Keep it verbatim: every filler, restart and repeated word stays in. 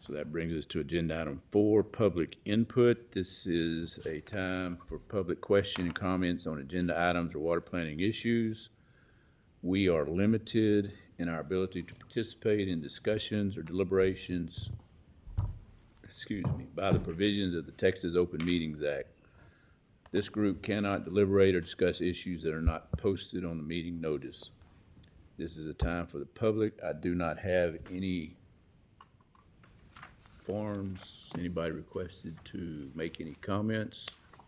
So that brings us to agenda item four, public input. This is a time for public question and comments on agenda items or water planning issues. We are limited in our ability to participate in discussions or deliberations, excuse me, by the provisions of the Texas Open Meetings Act. This group cannot deliberate or discuss issues that are not posted on the meeting notice. This is a time for the public. I do not have any forms. Anybody requested to make any comments?